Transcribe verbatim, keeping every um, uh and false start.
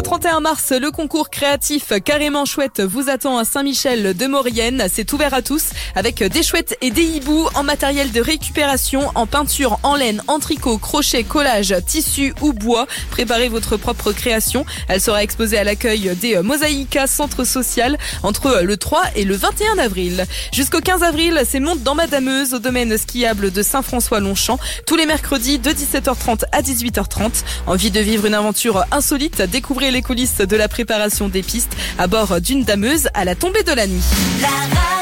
trente et un mars, le concours créatif Carrément Chouette vous attend à Saint-Michel-de-Maurienne. C'est ouvert à tous avec des chouettes et des hiboux en matériel de récupération, en peinture, en laine, en tricot, crochet, collage, tissu ou bois. Préparez votre propre création. Elle sera exposée à l'accueil des Mosaïcas Centre Social entre le trois et le vingt et un avril. Jusqu'au quinze avril, c'est Monte dans Madameuse au domaine skiable de Saint-François-Longchamp. Tous les mercredis de dix-sept heures trente à dix-huit heures trente. Envie de vivre une aventure insolite? Découvrez les coulisses de la préparation des pistes à bord d'une dameuse à la tombée de la nuit. La